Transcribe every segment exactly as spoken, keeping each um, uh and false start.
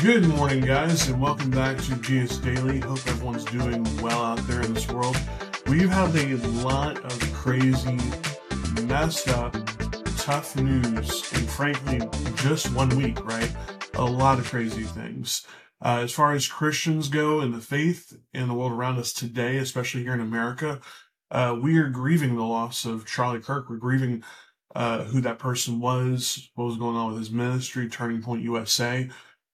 Good morning, guys, and welcome back to G S Daily. Hope everyone's doing well out there in this world. We've had a lot of crazy, messed up, tough news, and frankly, just one week, right? A lot of crazy things. Uh, as far as Christians go in the faith in the world around us today, especially here in America, uh, we are grieving the loss of Charlie Kirk. We're grieving uh, who that person was, what was going on with his ministry, Turning Point U S A.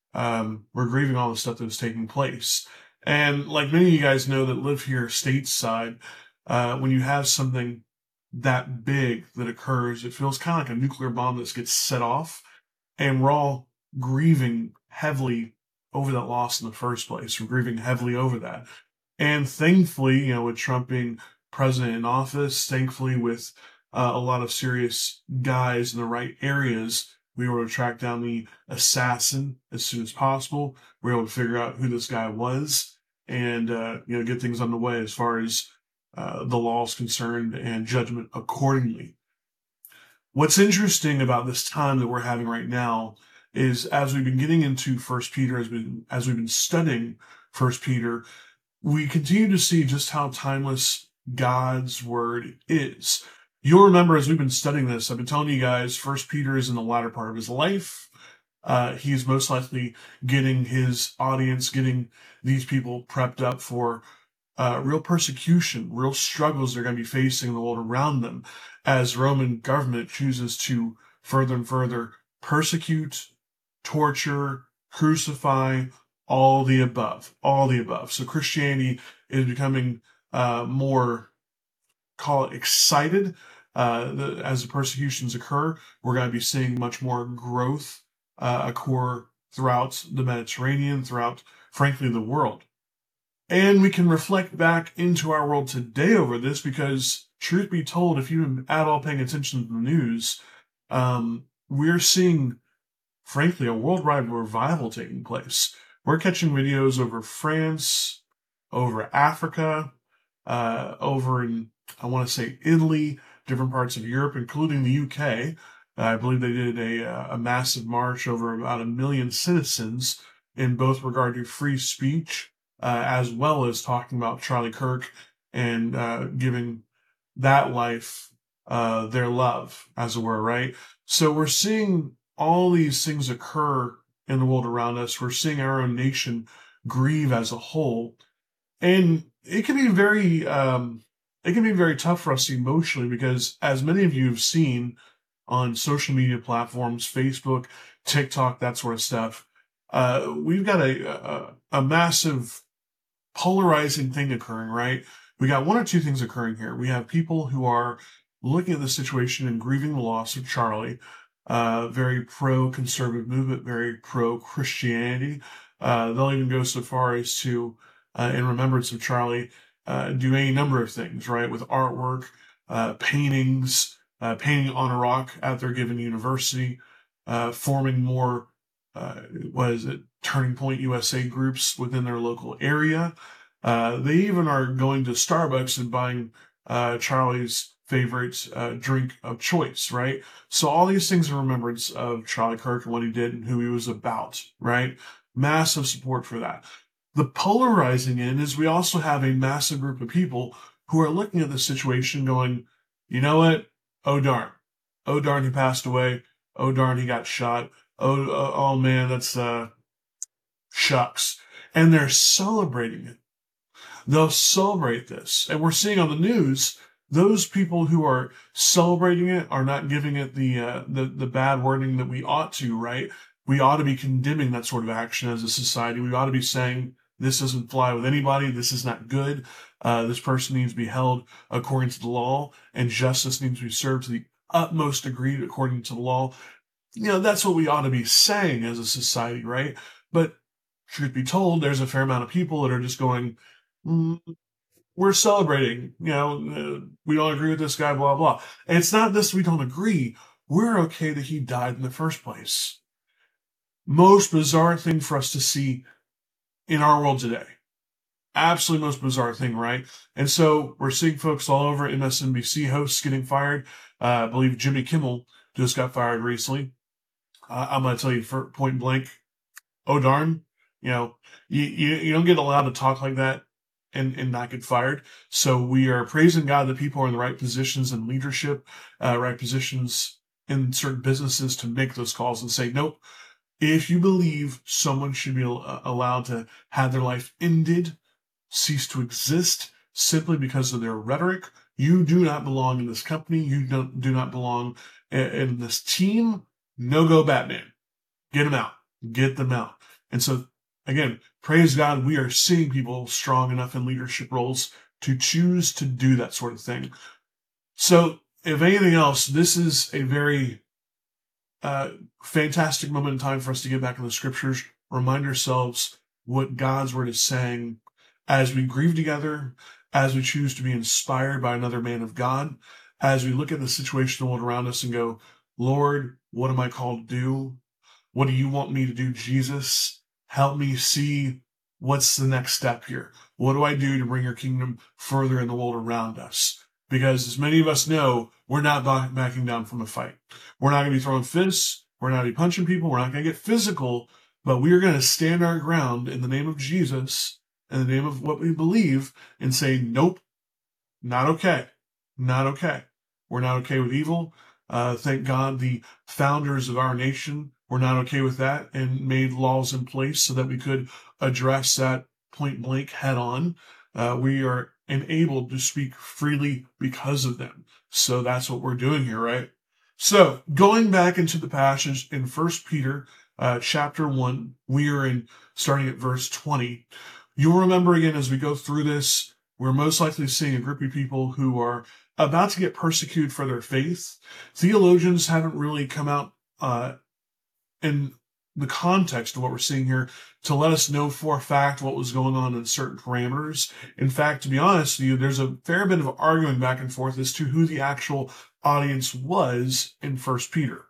Um, we're grieving all the stuff that was taking place. And like many of you guys know that live here stateside, uh, when you have something that big that occurs, it feels kind of like a nuclear bomb that gets set off. And we're all grieving heavily over that loss in the first place. We're grieving heavily over that. And thankfully, you know, with Trump being president in office, thankfully with uh, a lot of serious guys in the right areas, we were able to track down the assassin as soon as possible. We were able to figure out who this guy was and, uh, you know, get things underway as far as uh, the law is concerned and judgment accordingly. What's interesting about this time that we're having right now is as we've been getting into First Peter, as, we, as we've been studying First Peter, we continue to see just how timeless God's word is. You'll remember as we've been studying this, I've been telling you guys, First Peter is in the latter part of his life. Uh, he's most likely getting his audience, getting these people prepped up for uh, real persecution, real struggles they're going to be facing in the world around them as Roman government chooses to further and further persecute, torture, crucify, all the above, all the above. So Christianity is becoming uh, more, call it excited. Uh, the, as the persecutions occur, we're going to be seeing much more growth uh, occur throughout the Mediterranean, throughout, frankly, the world. And we can reflect back into our world today over this because, truth be told, if you're at all paying attention to the news, um, we're seeing, frankly, a worldwide revival taking place. We're catching videos over France, over Africa, uh, over in, I want to say, Italy, different parts of Europe, including the U K. Uh, I believe they did a, a massive march over about a million citizens in both regard to free speech, uh, as well as talking about Charlie Kirk and uh, giving that life uh, their love, as it were, right? So we're seeing all these things occur in the world around us. We're seeing our own nation grieve as a whole. And it can be very, um, it can be very tough for us emotionally because, as many of you have seen on social media platforms, Facebook, TikTok, that sort of stuff, uh, we've got a, a a massive polarizing thing occurring, right? We got one or two things occurring here. We have people who are looking at the situation and grieving the loss of Charlie, uh, very pro-conservative movement, very pro-Christianity. Uh, they'll even go so far as to, uh, in remembrance of Charlie, uh, do any number of things, right? With artwork, uh, paintings, uh, painting on a rock at their given university, uh, forming more, uh, what is it, Turning Point U S A groups within their local area. Uh, they even are going to Starbucks and buying uh, Charlie's favorite uh, drink of choice, right? So all these things in remembrance of Charlie Kirk and what he did and who he was about, right? Massive support for that. The polarizing end is we also have a massive group of people who are looking at the situation going, you know what? Oh, darn. Oh, darn, he passed away. Oh, darn, he got shot. Oh, oh, oh man, that's, uh, shucks. And they're celebrating it. They'll celebrate this. And we're seeing on the news, those people who are celebrating it are not giving it the, uh, the, the bad wording that we ought to, right? We ought to be condemning that sort of action as a society. We ought to be saying, this doesn't fly with anybody. This is not good. Uh, this person needs to be held according to the law, and justice needs to be served to the utmost degree according to the law. You know, that's what we ought to be saying as a society, right? But truth be told, there's a fair amount of people that are just going, mm, we're celebrating, you know, uh, we don't agree with this guy, blah, blah. And it's not this we don't agree. We're okay that he died in the first place. Most bizarre thing for us to see in our world today. Absolutely most bizarre thing, right? And so we're seeing folks all over, M S N B C hosts getting fired. Uh, I believe Jimmy Kimmel just got fired recently. Uh, I'm going to tell you for point blank, oh darn, you know, you, you, you don't get allowed to talk like that and, and not get fired. So we are praising God that people are in the right positions in leadership, uh, right positions in certain businesses to make those calls and say, nope, if you believe someone should be allowed to have their life ended, cease to exist simply because of their rhetoric, you do not belong in this company. You don't, do not belong in, in this team. No go Batman. Get them out. Get them out. And so, again, praise God, we are seeing people strong enough in leadership roles to choose to do that sort of thing. So, if anything else, this is a very uh, fantastic moment in time for us to get back in the scriptures, remind ourselves what God's word is saying as we grieve together, as we choose to be inspired by another man of God, as we look at the situation in the world around us and go, Lord, what am I called to do? What do you want me to do, Jesus? Help me see what's the next step here. What do I do to bring your kingdom further in the world around us? Because as many of us know, we're not backing down from a fight. We're not going to be throwing fists. We're not going to be punching people. We're not going to get physical, but we are going to stand our ground in the name of Jesus, in the name of what we believe, and say, nope, not okay. Not okay. We're not okay with evil. Uh, thank God the founders of our nation were not okay with that and made laws in place so that we could address that point blank head on. Uh, we are enabled to speak freely because of them. So that's what we're doing here, right? So going back into the passage in First Peter uh, chapter one, we are in starting at verse twenty. You'll remember again as we go through this, we're most likely seeing a group of people who are about to get persecuted for their faith. Theologians haven't really come out uh, in the context of what we're seeing here to let us know for a fact what was going on in certain parameters. In fact, to be honest with you, there's a fair bit of arguing back and forth as to who the actual audience was in First Peter.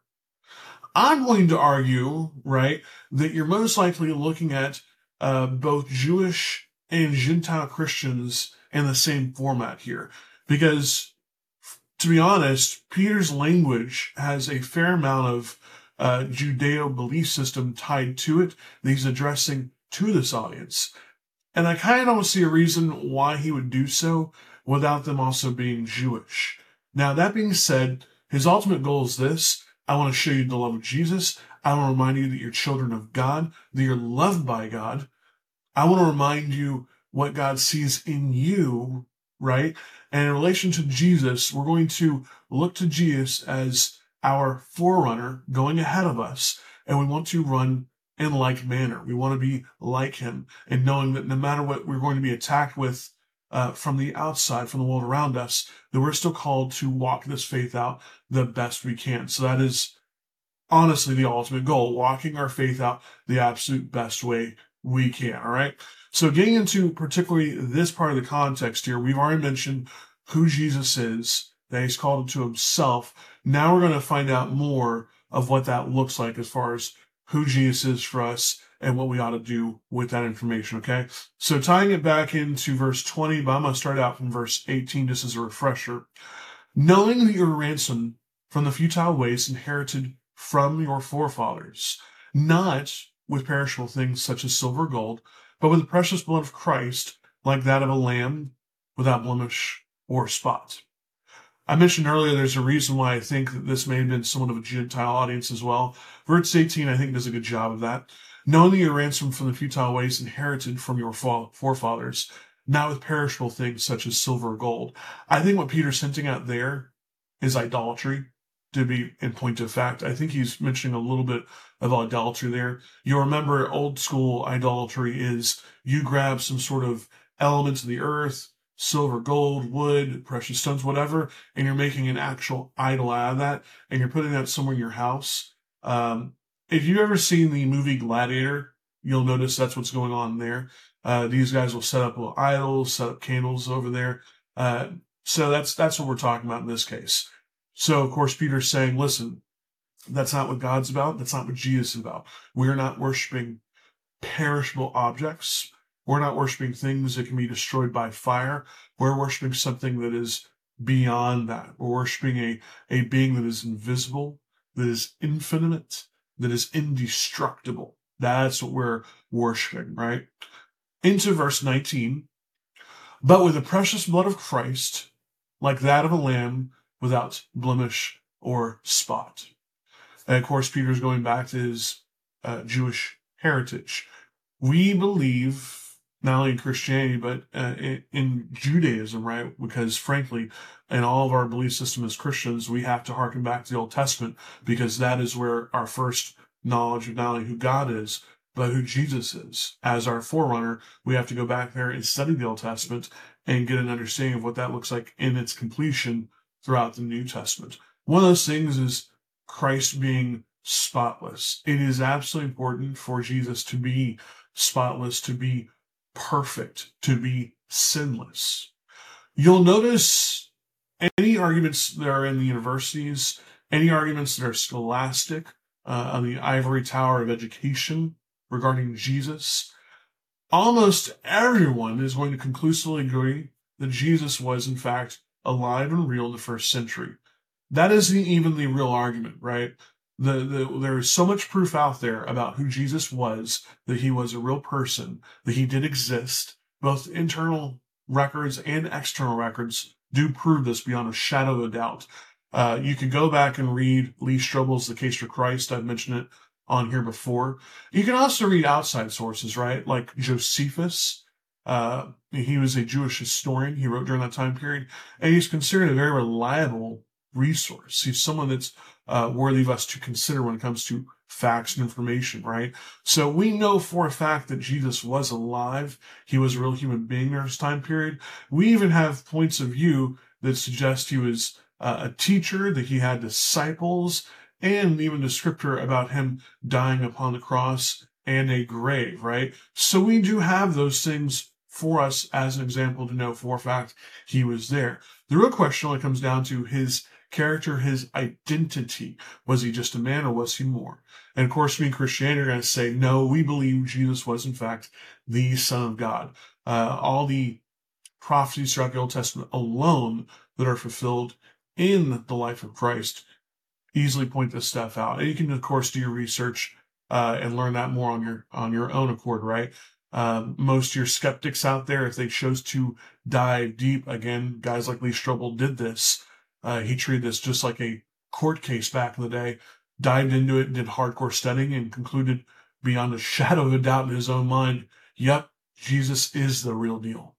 I'm going to argue, right, that you're most likely looking at uh, both Jewish and Gentile Christians in the same format here. Because, to be honest, Peter's language has a fair amount of uh, Judeo belief system tied to it that he's addressing to this audience. And I kind of don't see a reason why he would do so without them also being Jewish. Now, that being said, his ultimate goal is this. I want to show you the love of Jesus. I want to remind you that you're children of God, that you're loved by God. I want to remind you what God sees in you, right? And in relation to Jesus, we're going to look to Jesus as our forerunner going ahead of us, and we want to run in like manner. We want to be like him, and knowing that no matter what we're going to be attacked with uh, from the outside, from the world around us, that we're still called to walk this faith out the best we can. So that is honestly the ultimate goal, walking our faith out the absolute best way we can, all right? So getting into particularly this part of the context here, we've already mentioned who Jesus is, that he's called to himself. Now we're going to find out more of what that looks like as far as who Jesus is for us and what we ought to do with that information, okay? So tying it back into verse twenty, but I'm going to start out from verse eighteen just as a refresher. Knowing that you're ransomed from the futile ways inherited from your forefathers, not with perishable things such as silver or gold, but with the precious blood of Christ, like that of a lamb without blemish or spot. I mentioned earlier there's a reason why I think that this may have been somewhat of a Gentile audience as well. Verse eighteen, I think, does a good job of that. Knowing that you're ransomed from the futile ways inherited from your forefathers, not with perishable things such as silver or gold. I think what Peter's hinting at there is idolatry, to be in point of fact. I think he's mentioning a little bit of idolatry there. You'll remember old school idolatry is you grab some sort of elements of the earth, silver, gold, wood, precious stones, whatever, and you're making an actual idol out of that, and you're putting that somewhere in your house. Um, if you've ever seen the movie Gladiator, you'll notice that's what's going on there. Uh, these guys will set up little idols, set up candles over there. Uh, so that's that's what we're talking about in this case. So, of course, Peter's saying, listen, that's not what God's about. That's not what Jesus is about. We're not worshiping perishable objects. We're not worshiping things that can be destroyed by fire. We're worshiping something that is beyond that. We're worshiping a, a being that is invisible, that is infinite, that is indestructible. That's what we're worshiping, right? Into verse nineteen. But with the precious blood of Christ, like that of a lamb without blemish or spot. And of course, Peter's going back to his uh, Jewish heritage. We believe not only in Christianity, but uh, in, in Judaism, right? Because frankly, in all of our belief system as Christians, we have to harken back to the Old Testament because that is where our first knowledge of not only who God is, but who Jesus is. As our forerunner, we have to go back there and study the Old Testament and get an understanding of what that looks like in its completion throughout the New Testament. One of those things is Christ being spotless. It is absolutely important for Jesus to be spotless, to be perfect, to be sinless. You'll notice any arguments that are in the universities, any arguments that are scholastic uh, on the ivory tower of education regarding Jesus, almost everyone is going to conclusively agree that Jesus was, in fact, alive and real in the first century. That isn't even the real argument, right? The, the, there is so much proof out there about who Jesus was, that he was a real person, that he did exist. Both internal records and external records do prove this beyond a shadow of a doubt. Uh, you could go back and read Lee Strobel's The Case for Christ. I've mentioned it on here before. You can also read outside sources, right? Like Josephus. Uh, he was a Jewish historian. He wrote during that time period, and he's considered a very reliable resource. He's someone that's uh, worthy of us to consider when it comes to facts and information, right? So we know for a fact that Jesus was alive. He was a real human being during his time period. We even have points of view that suggest he was uh, a teacher, that he had disciples, and even the scripture about him dying upon the cross and a grave, right? So we do have those things for us as an example to know for a fact he was there. The real question only comes down to his character, his identity. Was he just a man or was he more? And of course, me and Christianity are going to say, no, we believe Jesus was in fact the Son of God. Uh, all the prophecies throughout the Old Testament alone that are fulfilled in the life of Christ easily point this stuff out. And you can, of course, do your research uh, and learn that more on your on your own accord, right? Um, most of your skeptics out there, if they chose to dive deep, again, guys like Lee Strobel did this. Uh, he treated this just like a court case back in the day, dived into it, did hardcore studying, and concluded beyond a shadow of a doubt in his own mind, yep, Jesus is the real deal.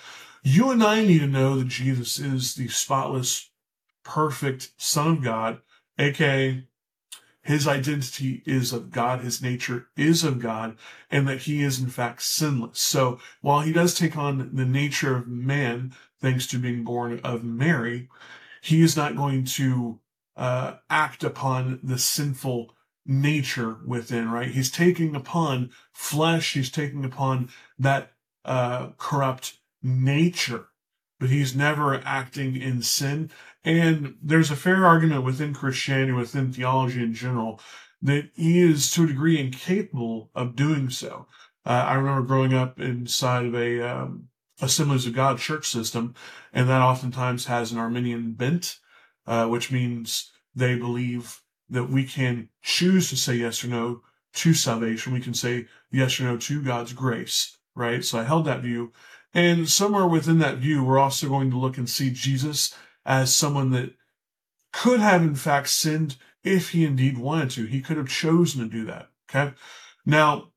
You and I need to know that Jesus is the spotless, perfect Son of God, aka his identity is of God, his nature is of God, and that he is in fact sinless. So while he does take on the nature of man, thanks to being born of Mary, he is not going to uh, act upon the sinful nature within, right? He's taking upon flesh, he's taking upon that uh, corrupt nature, but he's never acting in sin. And there's a fair argument within Christianity, within theology in general, that he is to a degree incapable of doing so. Uh, I remember growing up inside of a um, Assemblies of God church system, and that oftentimes has an Arminian bent, uh, which means they believe that we can choose to say yes or no to salvation. We can say yes or no to God's grace, right? So I held that view. And somewhere within that view, we're also going to look and see Jesus as someone that could have, in fact, sinned if he indeed wanted to. He could have chosen to do that, okay? Now,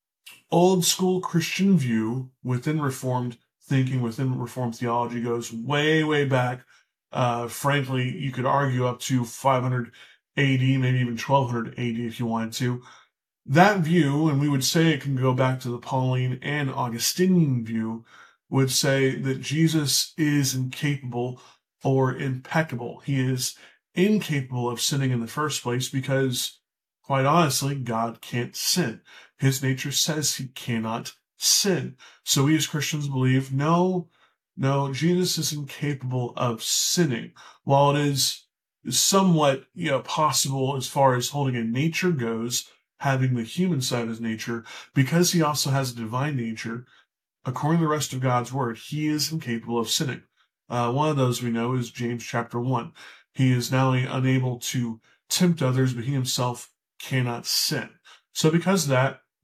old school Christian view within Reformed thinking, within Reformed theology goes way, way back. Uh, frankly, you could argue up to five hundred A D, maybe even twelve hundred A D if you wanted to. That view, and we would say it can go back to the Pauline and Augustinian view, would say that Jesus is incapable or impeccable. He is incapable of sinning in the first place because, quite honestly, God can't sin. His nature says he cannot sin. So we as Christians believe, no, no, Jesus is incapable of sinning. While it is somewhat, you know, possible as far as holding a nature goes, having the human side of his nature, because he also has a divine nature, according to the rest of God's word, he is incapable of sinning. Uh, one of those we know is James chapter one. He is not only unable to tempt others, but he himself cannot sin. So because of that,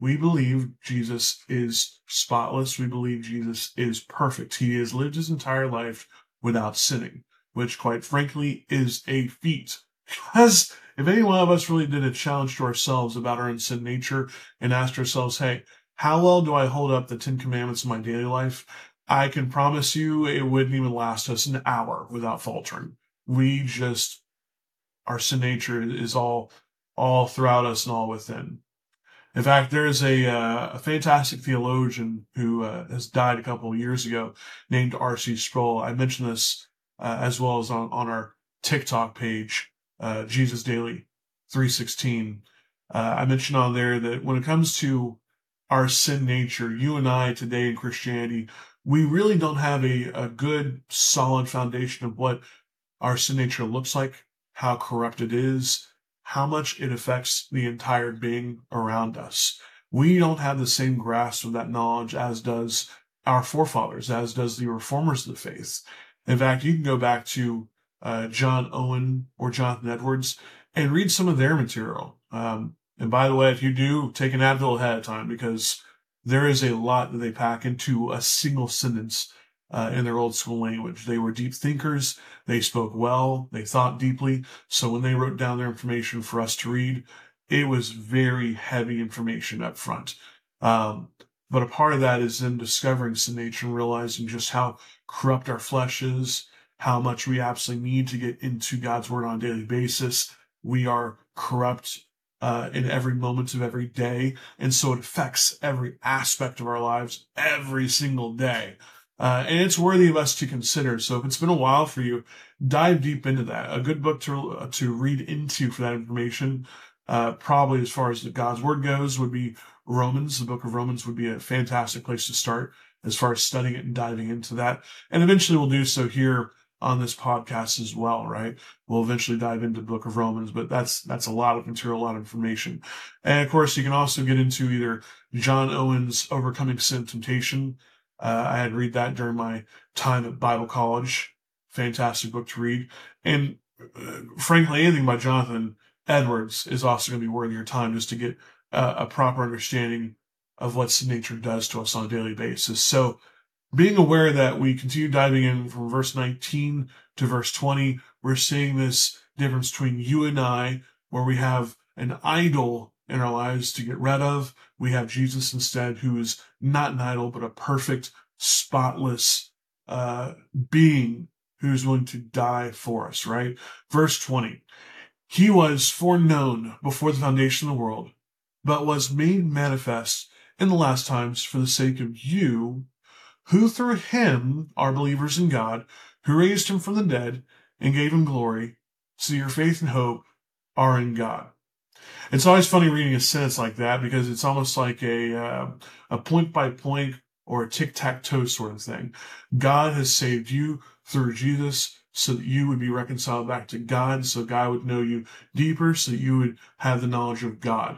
We believe Jesus is spotless. We believe Jesus is perfect. He has lived his entire life without sinning, which quite frankly is a feat. Because if any one of us really did a challenge to ourselves about our sin nature and asked ourselves, hey, how well do I hold up the Ten Commandments in my daily life? I can promise you it wouldn't even last us an hour without faltering. We just, our sin nature is all, all throughout us and all within. In fact, there's a, uh, a fantastic theologian who uh, has died a couple of years ago named R C Sproul. I mentioned this uh, as well as on, on our TikTok page, uh, Jesus Daily three sixteen. Uh, I mentioned on there that when it comes to our sin nature, you and I today in Christianity, we really don't have a, a good, solid foundation of what our sin nature looks like, how corrupt it is, how much it affects the entire being around us. We don't have the same grasp of that knowledge as does our forefathers, as does the reformers of the faith. In fact, you can go back to uh, John Owen or Jonathan Edwards and read some of their material. Um, and by the way, if you do, take an Advil ahead of time, because there is a lot that they pack into a single sentence Uh, in their old school language. They were deep thinkers. They spoke well. They thought deeply. So when they wrote down their information for us to read, it was very heavy information up front. Um, but a part of that is them discovering sin nature and realizing just how corrupt our flesh is, how much we absolutely need to get into God's word on a daily basis. We are corrupt uh, in every moment of every day. And so it affects every aspect of our lives every single day. Uh, and it's worthy of us to consider. So if it's been a while for you, dive deep into that. A good book to uh, to read into for that information, uh, probably as far as the God's Word goes, would be Romans. The book of Romans would be a fantastic place to start as far as studying it and diving into that. And eventually we'll do so here on this podcast as well, right? We'll eventually dive into the book of Romans, but that's that's a lot of material, a lot of information. And of course, you can also get into either John Owen's Overcoming Sin and Temptation. Uh, I had read that during my time at Bible college. Fantastic book to read. And uh, frankly, anything by Jonathan Edwards is also going to be worth your time just to get uh, a proper understanding of what sin nature does to us on a daily basis. So being aware that we continue diving in from verse nineteen to verse twenty, we're seeing this difference between you and I, where we have an idol in our lives to get rid of. We have Jesus instead, who is not an idol, but a perfect, spotless uh, being who's willing to die for us, right? Verse twenty, he was foreknown before the foundation of the world, but was made manifest in the last times for the sake of you, who through him are believers in God, who raised him from the dead and gave him glory, so your faith and hope are in God. It's always funny reading a sentence like that, because it's almost like a uh, a point-by-point or a tic-tac-toe sort of thing. God has saved you through Jesus so that you would be reconciled back to God, so God would know you deeper, so that you would have the knowledge of God.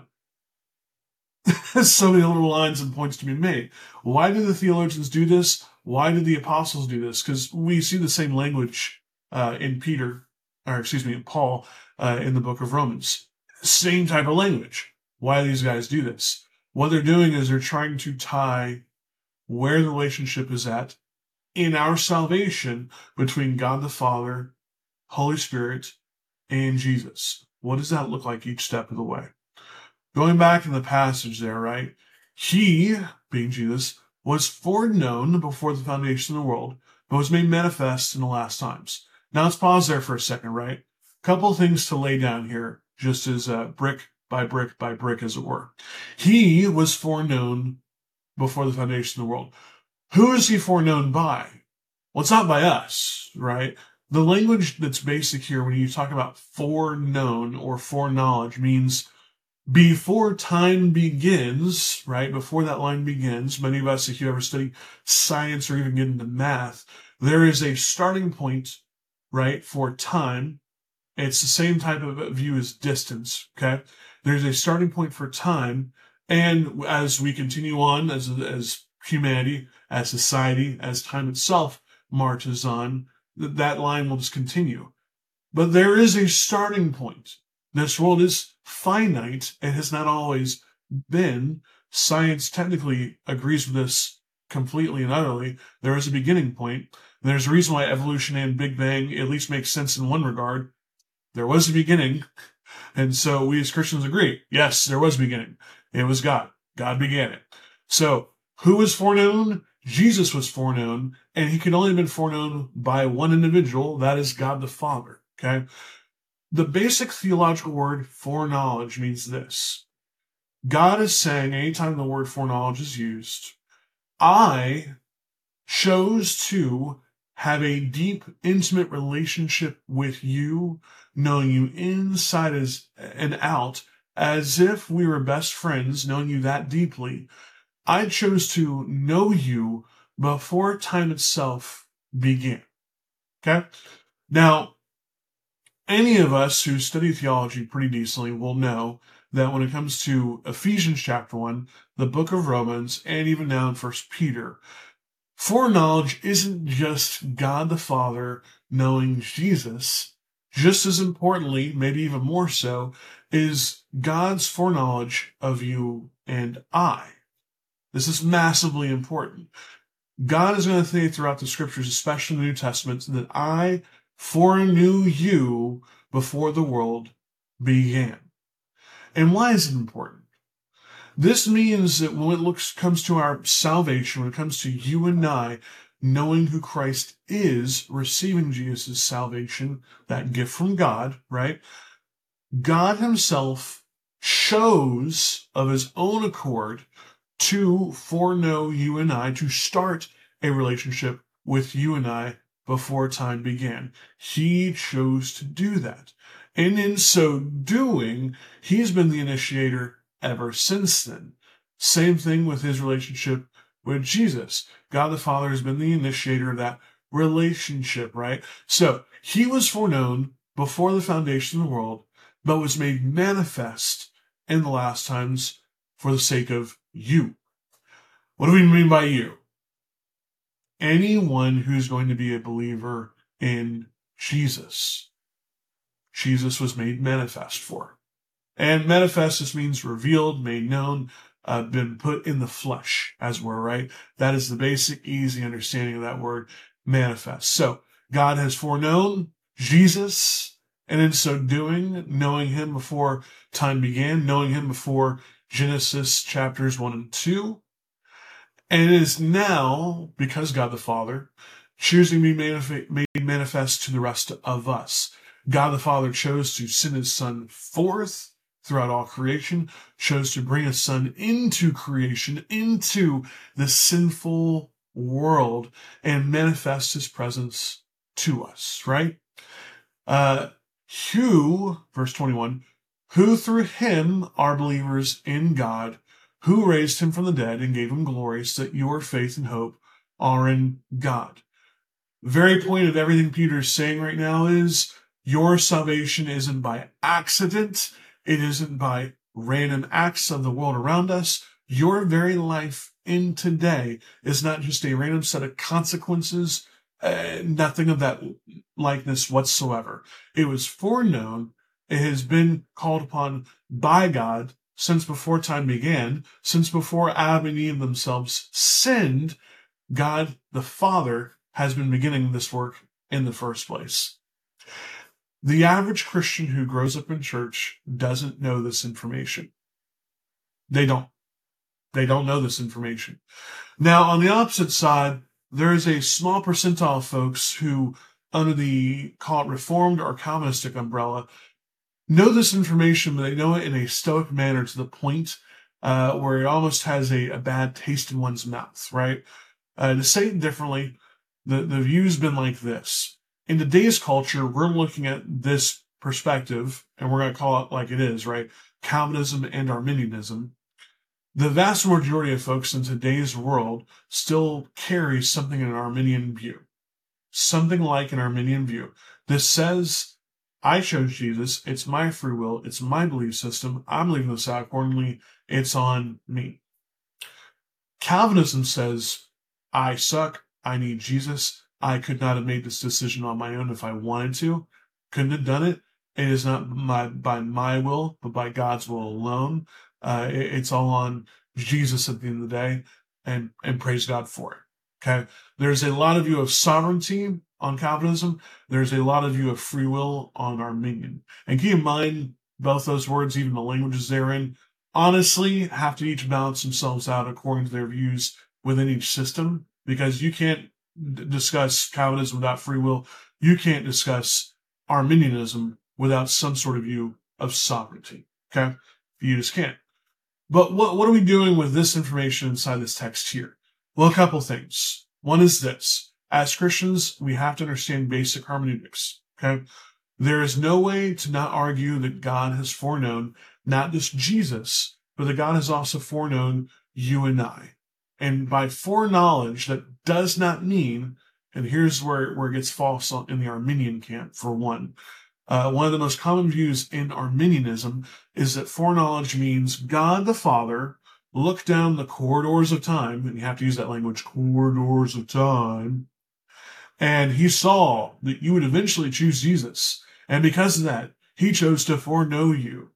So many little lines and points to be made. Why did the theologians do this? Why did the apostles do this? Because we see the same language uh, in Peter, or excuse me, in Paul, uh, in the book of Romans. Same type of language. Why do these guys do this? What they're doing is they're trying to tie where the relationship is at in our salvation between God the Father, Holy Spirit, and Jesus. What does that look like each step of the way? Going back in the passage there, right? He, being Jesus, was foreknown before the foundation of the world, but was made manifest in the last times. Now let's pause there for a second, right? A couple of things to lay down here, just as uh, brick by brick by brick, as it were. He was foreknown before the foundation of the world. Who is he foreknown by? Well, it's not by us, right? The language that's basic here when you talk about foreknown or foreknowledge means before time begins, right? Before that line begins, many of us, if you ever study science or even get into math, there is a starting point, right, for time. It's the same type of view as distance, okay? There's a starting point for time, and as we continue on as as humanity, as society, as time itself marches on, that line will just continue. But there is a starting point. This world is finite and has not always been, Science technically agrees with this completely and utterly. There is a beginning point. And there's a reason why evolution and Big Bang at least makes sense in one regard. There was a beginning. And so we as Christians agree, yes, there was a beginning. It was God. God began it. So who was foreknown? Jesus was foreknown, and he could only have been foreknown by one individual, that is God the Father. Okay? The basic theological word foreknowledge means this. God is saying, anytime the word foreknowledge is used, I chose to have a deep, intimate relationship with you, knowing you inside as, and out, as if we were best friends, knowing you that deeply. I chose to know you before time itself began. Okay? Now, any of us who study theology pretty decently will know that when it comes to Ephesians chapter one, the book of Romans, and even now in First Peter, foreknowledge isn't just God the Father knowing Jesus. Just as importantly, maybe even more so, is God's foreknowledge of you and I. This is massively important. God is going to say throughout the scriptures, especially in the New Testament, that I foreknew you before the world began. And why is it important? This means that when it looks, comes to our salvation, when it comes to you and I knowing who Christ is, receiving Jesus' salvation, that gift from God, right? God himself chose of his own accord to foreknow you and I, to start a relationship with you and I before time began. He chose to do that. And in so doing, he's been the initiator ever since then. Same thing with his relationship with Jesus. God the Father has been the initiator of that relationship, right? So he was foreknown before the foundation of the world, but was made manifest in the last times for the sake of you. What do we mean by you? Anyone who's going to be a believer in Jesus. Jesus was made manifest for. And manifest just means revealed, made known, uh, been put in the flesh, as we're right? That is the basic, easy understanding of that word, manifest. So, God has foreknown Jesus, and in so doing, knowing him before time began, knowing him before Genesis chapters one and two, and it is now, because God the Father, choosing to be manif- made manifest to the rest of us. God the Father chose to send his Son forth throughout all creation, chose to bring his Son into creation, into the sinful world, and manifest his presence to us, right? Uh, who, verse twenty-one, who through him are believers in God, who raised him from the dead and gave him glory, so that your faith and hope are in God. The very point of everything Peter is saying right now is your salvation isn't by accident. It isn't by random acts of the world around us. Your very life in today is not just a random set of consequences, uh, nothing of that likeness whatsoever. It was foreknown. It has been called upon by God since before time began, since before Adam and Eve themselves sinned. God the Father has been beginning this work in the first place. The average Christian who grows up in church doesn't know this information. They don't. They don't know this information. Now, on the opposite side, there is a small percentile of folks who, under the, call it Reformed or Calvinistic umbrella, know this information, but they know it in a stoic manner to the point uh, where it almost has a, a bad taste in one's mouth, right? Uh, to say it differently, the, the view's been like this. In today's culture, we're looking at this perspective, and we're going to call it like it is, right? Calvinism and Arminianism. The vast majority of folks in today's world still carry something in an Arminian view. Something like an Arminian view. This says, I chose Jesus, it's my free will, it's my belief system, I'm leaving this out accordingly, it's on me. Calvinism says, I suck, I need Jesus, I could not have made this decision on my own if I wanted to. Couldn't have done it. It is not my, by my will, but by God's will alone. Uh, it, it's all on Jesus at the end of the day and, and praise God for it. Okay. There's a lot of view of sovereignty on Calvinism. There's a lot of view of free will on Arminian. And keep in mind, both those words, even the languages they're in, honestly have to each balance themselves out according to their views within each system, because you can't d- discuss Calvinism without free will. You can't discuss Arminianism without some sort of view of sovereignty. Okay? You just can't. But what, what are we doing with this information inside this text here? Well, a couple things. One is this. As Christians, we have to understand basic hermeneutics. Okay? There is no way to not argue that God has foreknown not just Jesus, but that God has also foreknown you and I. And by foreknowledge, that does not mean, and here's where, where it gets false in the Arminian camp, for one. Uh, one of the most common views in Arminianism is that foreknowledge means God the Father looked down the corridors of time, and you have to use that language, corridors of time, and he saw that you would eventually choose Jesus. And because of that, he chose to foreknow you.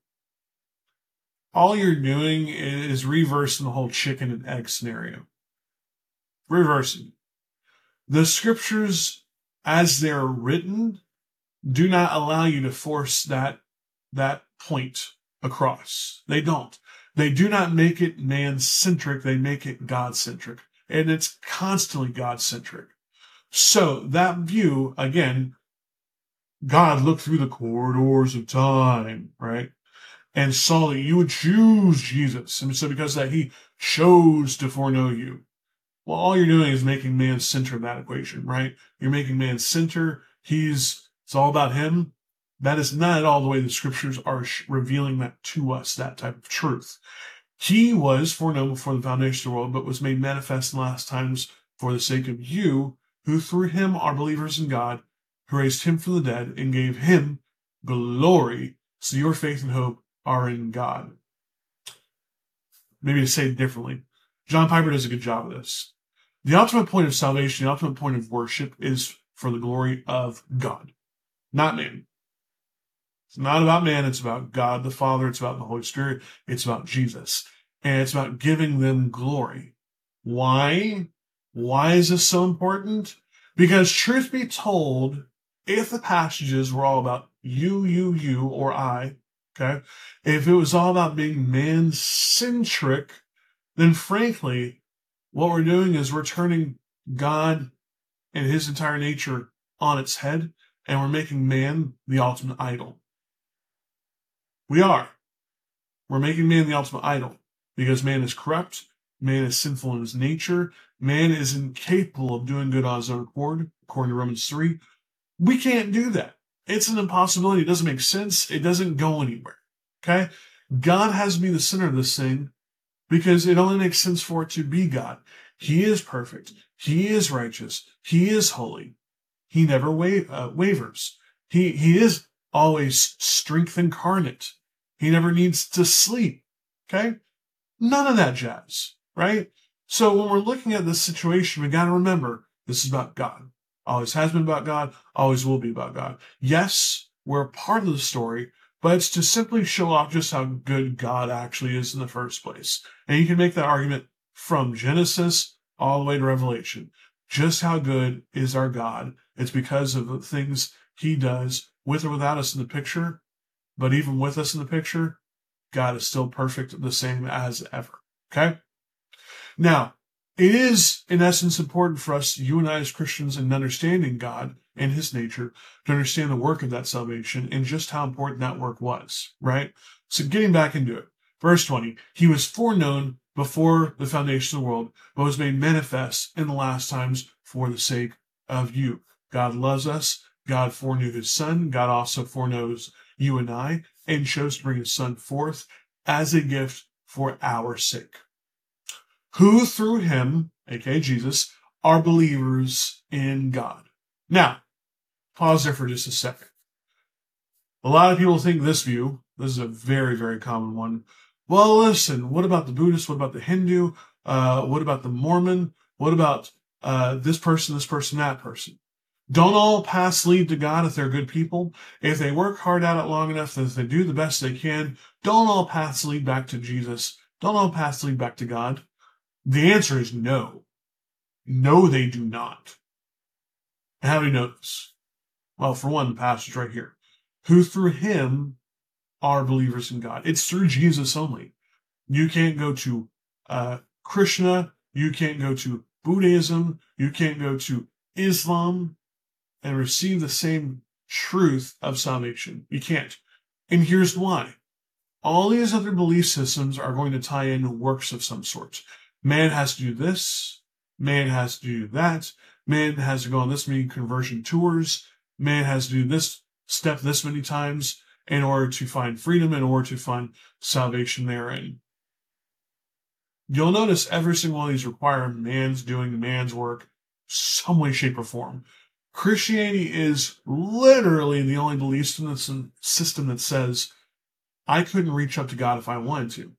All you're doing is reversing the whole chicken and egg scenario. Reversing. The scriptures, as they're written, do not allow you to force that, that point across. They don't. They do not make it man-centric. They make it God-centric. And it's constantly God-centric. So that view, again, God looked through the corridors of time, right? And saw that you would choose Jesus. And so because of that, he chose to foreknow you. Well, all you're doing is making man center that equation, right? You're making man center. He's, it's all about him. That is not at all the way the scriptures are revealing that to us, that type of truth. He was foreknown before the foundation of the world, but was made manifest in the last times for the sake of you, who through him are believers in God, who raised him from the dead and gave him glory. So your faith and hope are in God. Maybe to say it differently, John Piper does a good job of this. The ultimate point of salvation, the ultimate point of worship is for the glory of God, not man. It's not about man. It's about God the Father. It's about the Holy Spirit. It's about Jesus. And it's about giving them glory. Why? Why is this so important? Because truth be told, if the passages were all about you, you, you, or I, okay, if it was all about being man-centric, then frankly, what we're doing is we're turning God and his entire nature on its head, and we're making man the ultimate idol. We are. We're making man the ultimate idol because man is corrupt, man is sinful in his nature, man is incapable of doing good on his own accord, according to Romans three. We can't do that. It's an impossibility. It doesn't make sense. It doesn't go anywhere. Okay? God has to be the center of this thing because it only makes sense for it to be God. He is perfect. He is righteous. He is holy. He never wa- uh, wavers. He, he is always strength incarnate. He never needs to sleep. Okay? None of that jazz, right? So when we're looking at this situation, we got to remember this is about God. Always has been about God, always will be about God. Yes, we're a part of the story, but it's to simply show off just how good God actually is in the first place. And you can make that argument from Genesis all the way to Revelation. Just how good is our God? It's because of the things he does with or without us in the picture. But even with us in the picture, God is still perfect, the same as ever. Okay? Now, it is, in essence, important for us, you and I as Christians, in understanding God and his nature, to understand the work of that salvation and just how important that work was, right? So getting back into it. Verse twenty, he was foreknown before the foundation of the world, but was made manifest in the last times for the sake of you. God loves us. God foreknew his son. God also foreknows you and I, and chose to bring his son forth as a gift for our sake. Who through him, aka Jesus, are believers in God. Now, pause there for just a second. A lot of people think this view, this is a very, very common one. Well, listen, what about the Buddhist? What about the Hindu? Uh, what about the Mormon? What about uh, this person, this person, that person? Don't all paths lead to God if they're good people? If they work hard at it long enough, if they do the best they can, don't all paths lead back to Jesus? Don't all paths lead back to God? The answer is no. No, they do not. And how do we know this? Well, for one, the passage right here. Who through him are believers in God. It's through Jesus only. You can't go to uh, Krishna. You can't go to Buddhism. You can't go to Islam and receive the same truth of salvation. You can't. And here's why. All these other belief systems are going to tie in works of some sort. Man has to do this. Man has to do that. Man has to go on this many conversion tours. Man has to do this step this many times in order to find freedom, in order to find salvation therein. You'll notice every single one of these require man's doing man's work, some way, shape, or form. Christianity is literally the only belief system that says, I couldn't reach up to God if I wanted to.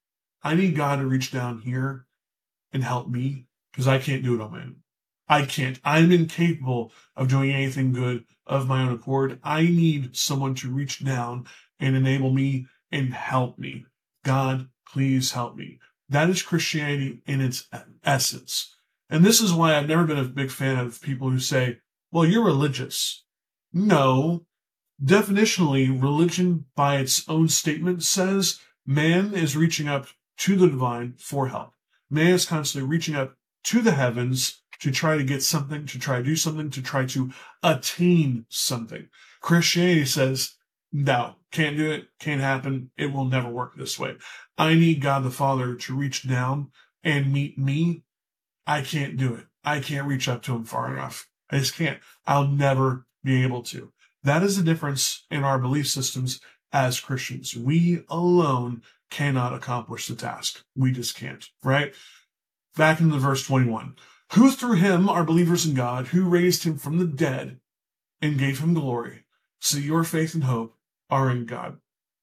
I need God to reach down here and help me because I can't do it on my own. I can't. I'm incapable of doing anything good of my own accord. I need someone to reach down and enable me and help me. God, please help me. That is Christianity in its essence. And this is why I've never been a big fan of people who say, well, you're religious. No. Definitionally, religion by its own statement says man is reaching up to the divine for help. Man is constantly reaching up to the heavens to try to get something, to try to do something, to try to attain something. Christianity says, no, can't do it, can't happen, it will never work this way. I need God the Father to reach down and meet me. I can't do it. I can't reach up to him far enough. I just can't. I'll never be able to. That is the difference in our belief systems as Christians. We alone cannot accomplish the task. We just can't, right? Back into verse twenty-one. Who through him are believers in God, who raised him from the dead and gave him glory. So your faith and hope are in God.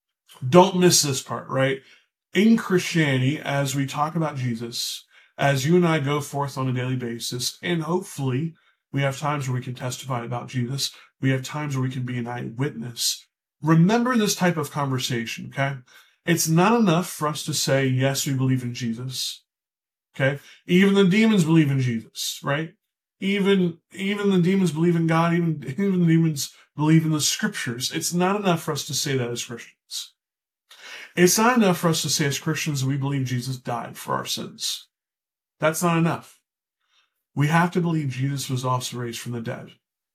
Don't miss this part, right? In Christianity, as we talk about Jesus, as you and I go forth on a daily basis, and hopefully we have times where we can testify about Jesus, we have times where we can be an eyewitness. Remember this type of conversation, okay? It's not enough for us to say, yes, we believe in Jesus. Okay, even the demons believe in Jesus, right? Even even the demons believe in God. Even even the demons believe in the scriptures. It's not enough for us to say that as Christians. It's not enough for us to say as Christians that we believe Jesus died for our sins. That's not enough. We have to believe Jesus was also raised from the dead.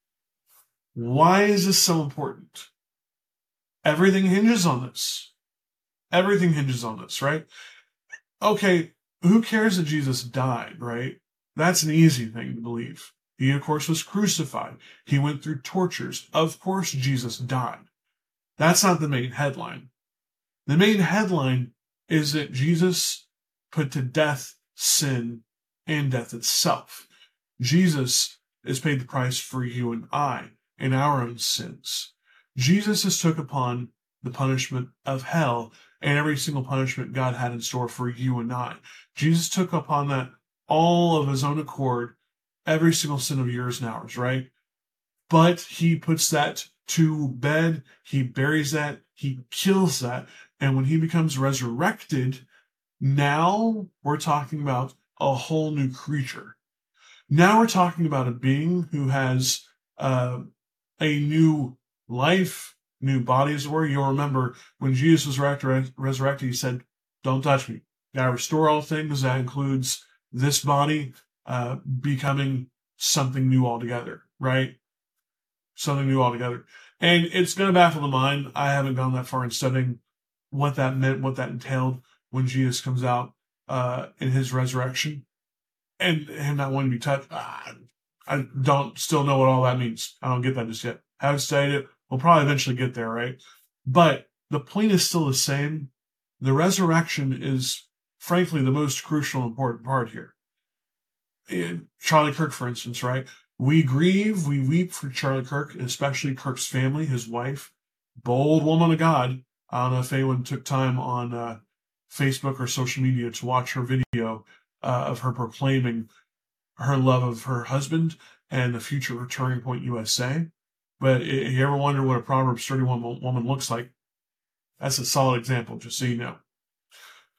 Why is this so important? Everything hinges on this. Everything hinges on this, right? Okay. Who cares that Jesus died, right? That's an easy thing to believe. He, of course, was crucified. He went through tortures. Of course, Jesus died. That's not the main headline. The main headline is that Jesus put to death sin and death itself. Jesus has paid the price for you and I and our own sins. Jesus has took upon the punishment of hell and every single punishment God had in store for you and I. Jesus took upon that all of his own accord, every single sin of yours and ours, right? But he puts that to bed, he buries that, he kills that, and when he becomes resurrected, now we're talking about a whole new creature. Now we're talking about a being who has uh, a new life, new body, as it were. You'll remember when Jesus was resurrected, he said, don't touch me. God restore all things. That includes this body uh, becoming something new altogether, right? Something new altogether. And it's going to baffle the mind. I haven't gone that far in studying what that meant, what that entailed when Jesus comes out uh, in his resurrection. And him not wanting to be touched. Ah, I don't still know what all that means. I don't get that just yet. Haven't studied it. We'll probably eventually get there, right? But the point is still the same. The resurrection is, frankly, the most crucial and important part here. In Charlie Kirk, for instance, right? We grieve, we weep for Charlie Kirk, especially Kirk's family, his wife, bold woman of God. I don't know if anyone took time on uh, Facebook or social media to watch her video uh, of her proclaiming her love of her husband and the future of Turning Point U S A. But if you ever wonder what a Proverbs thirty-one woman looks like, that's a solid example, just so you know.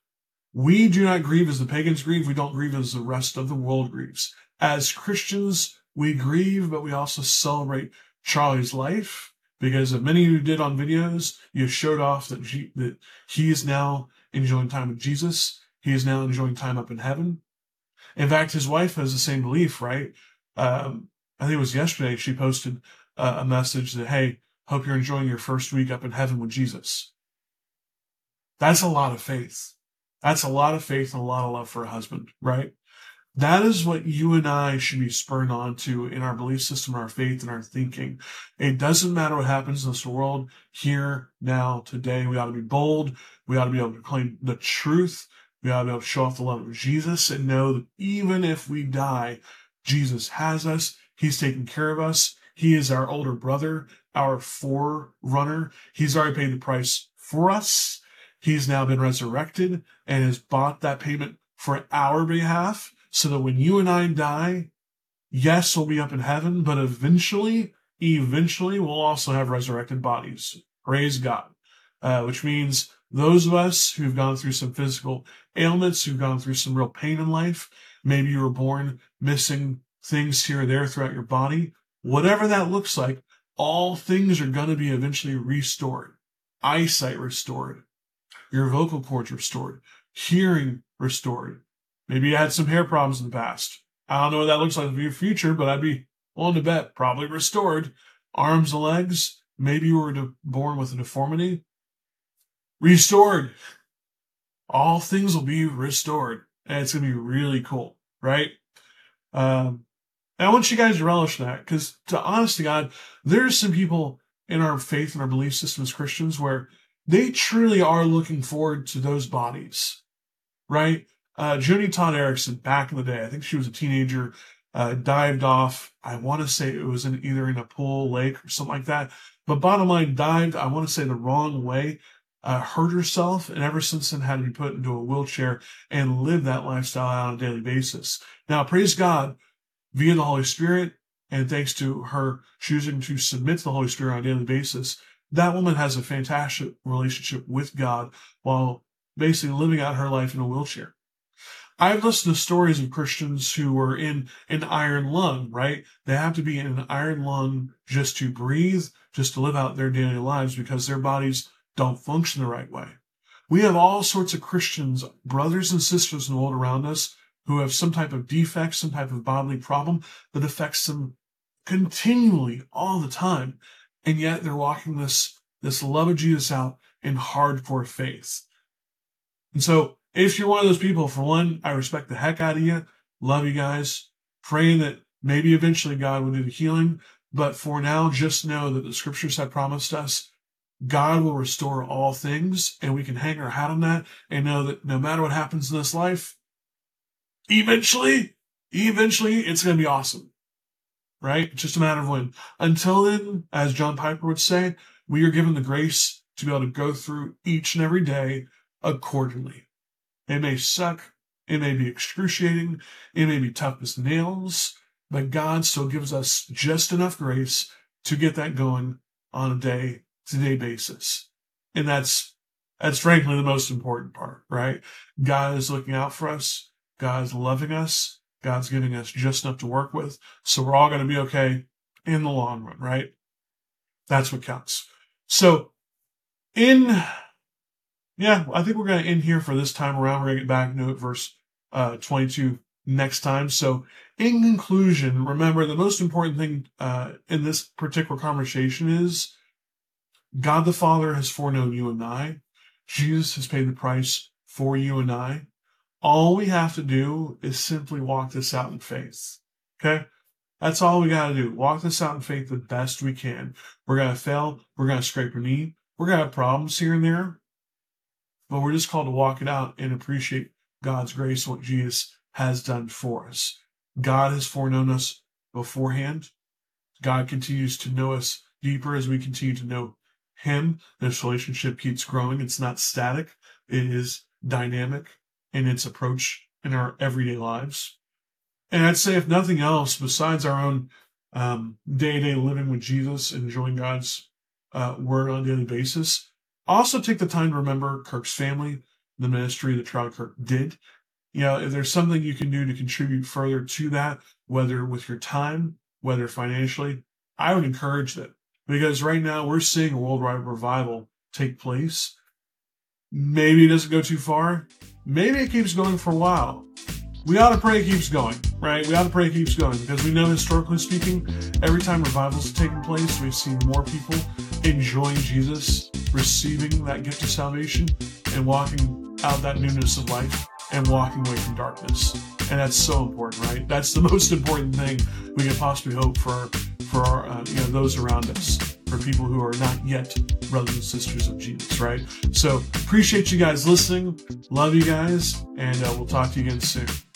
We do not grieve as the pagans grieve. We don't grieve as the rest of the world grieves. As Christians, we grieve, but we also celebrate Charlie's life, because of many of you did on videos, you showed off that, G- that he is now enjoying time with Jesus. He is now enjoying time up in heaven. In fact, his wife has the same belief, right? Um, I think it was yesterday she posted uh, a message that, hey, hope you're enjoying your first week up in heaven with Jesus. That's a lot of faith. That's a lot of faith and a lot of love for a husband, right? That is what you and I should be spurred on to in our belief system, our faith, and our thinking. It doesn't matter what happens in this world, here, now, today. We ought to be bold. We ought to be able to claim the truth. We ought to be able to show off the love of Jesus and know that even if we die, Jesus has us. He's taking care of us. He is our older brother, our forerunner. He's already paid the price for us. He's now been resurrected and has bought that payment for our behalf, so that when you and I die, yes, we'll be up in heaven, but eventually, eventually, we'll also have resurrected bodies. Praise God. Uh, which means those of us who've gone through some physical ailments, who've gone through some real pain in life, maybe you were born missing things here or there throughout your body, whatever that looks like, all things are going to be eventually restored. Eyesight restored. Your vocal cords restored. Hearing restored. Maybe you had some hair problems in the past. I don't know what that looks like in your future, but I'd be willing to bet probably restored. Arms and legs. Maybe you were born with a deformity. Restored. All things will be restored. And it's going to be really cool, right? Um, and I want you guys to relish that, because to honest to God, there's some people in our faith and our belief system as Christians where they truly are looking forward to those bodies, right? Uh, Joni Todd Erickson, back in the day, I think she was a teenager, uh, dived off. I want to say it was in either in a pool, lake, or something like that. But bottom line, dived, I want to say the wrong way, uh, hurt herself, and ever since then had to be put into a wheelchair and live that lifestyle on a daily basis. Now, praise God, via the Holy Spirit, and thanks to her choosing to submit to the Holy Spirit on a daily basis, that woman has a fantastic relationship with God while basically living out her life in a wheelchair. I've listened to stories of Christians who were in an iron lung, right? They have to be in an iron lung just to breathe, just to live out their daily lives because their bodies don't function the right way. We have all sorts of Christians, brothers and sisters in the world around us, who have some type of defect, some type of bodily problem that affects them continually all the time. And yet they're walking this, this love of Jesus out in hardcore faith. And so if you're one of those people, for one, I respect the heck out of you. Love you guys. Praying that maybe eventually God will do the healing. But for now, just know that the scriptures have promised us God will restore all things, and we can hang our hat on that and know that no matter what happens in this life, eventually, eventually, it's going to be awesome. Right? It's just a matter of when. Until then, as John Piper would say, we are given the grace to be able to go through each and every day accordingly. It may suck. It may be excruciating. It may be tough as nails. But God still gives us just enough grace to get that going on a day-to-day basis. And that's, that's frankly the most important part, right? God is looking out for us. God is loving us. God's giving us just enough to work with. So we're all going to be okay in the long run, right? That's what counts. So in... Yeah, I think we're going to end here for this time around. We're going to get back into verse uh, twenty-two next time. So in conclusion, remember the most important thing uh, in this particular conversation is God the Father has foreknown you and I. Jesus has paid the price for you and I. All we have to do is simply walk this out in faith. Okay? That's all we got to do. Walk this out in faith the best we can. We're going to fail. We're going to scrape our knee. We're going to have problems here and there. But we're just called to walk it out and appreciate God's grace, what Jesus has done for us. God has foreknown us beforehand. God continues to know us deeper as we continue to know Him. This relationship keeps growing. It's not static. It is dynamic in its approach in our everyday lives. And I'd say, if nothing else, besides our own um, day-to-day living with Jesus, enjoying God's uh, word on a daily basis, also take the time to remember Kirk's family, the ministry that Charlie Kirk did. You know, if there's something you can do to contribute further to that, whether with your time, whether financially, I would encourage that. Because right now we're seeing a worldwide revival take place. Maybe it doesn't go too far. Maybe it keeps going for a while. We ought to pray it keeps going, right? We ought to pray it keeps going because we know, historically speaking, every time revivals have taken place, we've seen more people enjoying Jesus, receiving that gift of salvation, and walking out that newness of life and walking away from darkness. And that's so important, right? That's the most important thing we can possibly hope for, for our, uh, you know, those around us, for people who are not yet brothers and sisters of Jesus, right? So appreciate you guys listening. Love you guys, and uh, we'll talk to you again soon.